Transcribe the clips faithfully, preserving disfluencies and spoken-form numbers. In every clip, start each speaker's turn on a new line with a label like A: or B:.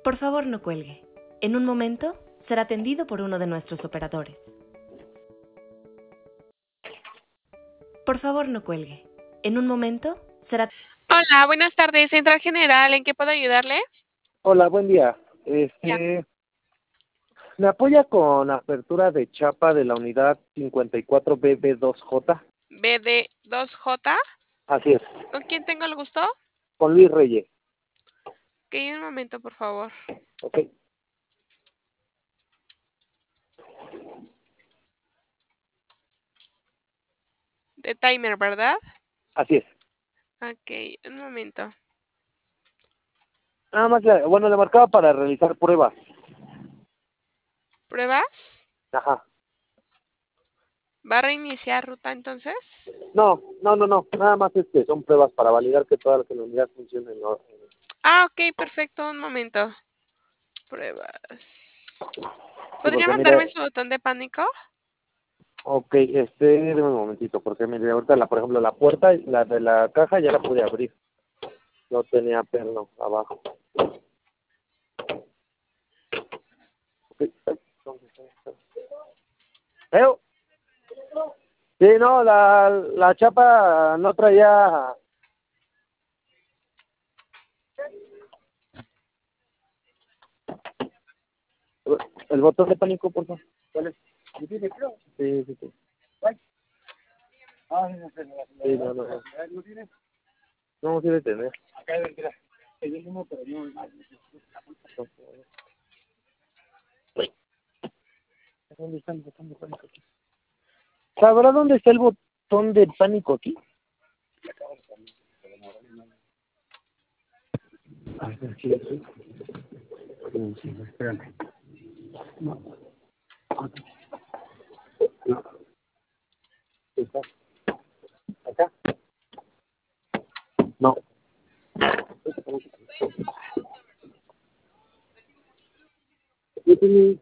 A: Por favor, no cuelgue. En un momento será atendido por uno de nuestros operadores. Por favor, no cuelgue. En un momento será...
B: Hola, buenas tardes. Central General, ¿en qué puedo ayudarle?
C: Hola, buen día.
B: Ya.
C: Este, ¿me apoya con apertura de chapa de la unidad cincuenta y cuatro B B dos J?
B: B D dos J.
C: Así es,
B: ¿Con quién tengo el gusto?
C: con Luis Reyes.
B: Ok, un momento, por favor.
C: Ok.
B: De timer, ¿verdad?
C: Así es.
B: Ok, un momento.
C: Nada más, le- bueno, le marcaba para realizar pruebas.
B: ¿Pruebas?
C: Ajá.
B: ¿Va a reiniciar ruta entonces?
C: No, no, no, no. Nada más este, son pruebas para validar que toda la unidad funcione en orden.
B: Ah, ok, perfecto, un momento. Pruebas.
C: Sí,
B: ¿Podría
C: porque
B: mandarme
C: mire,
B: su botón de pánico?
C: ok, este, déjame un momentito, porque mire, ahorita, la, por ejemplo, la puerta, la de la caja ya la pude abrir. No tenía perno abajo. Ok. ¿Veo? Sí, no, la, la chapa no traía... El botón de pánico, por favor. ¿Cuál es? Sí, sí, sí. Sí, Sí, no, no, no. ¿No tiene? No, sí debe tener. Acá debe tener. El mismo, pero no. ¿Dónde está el botón de pánico aquí? ¿Sabrá dónde está el botón de pánico aquí? A ver, sí, sí. Sí, sí, espérame. No. No. ¿Está? ¿Acá? No. Sí, sí.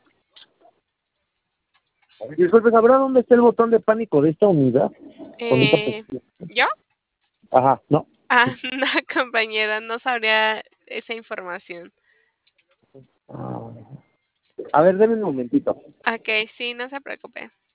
C: Disculpe, ¿sabrá dónde está el botón de pánico de esta unidad? Con esta
B: Eh,
C: posición.
B: ¿Yo?
C: Ajá, no.
B: Ah, no, compañera, no sabría esa información.
C: Ah. A ver, deme un momentito.
B: Ok, sí, no se preocupe.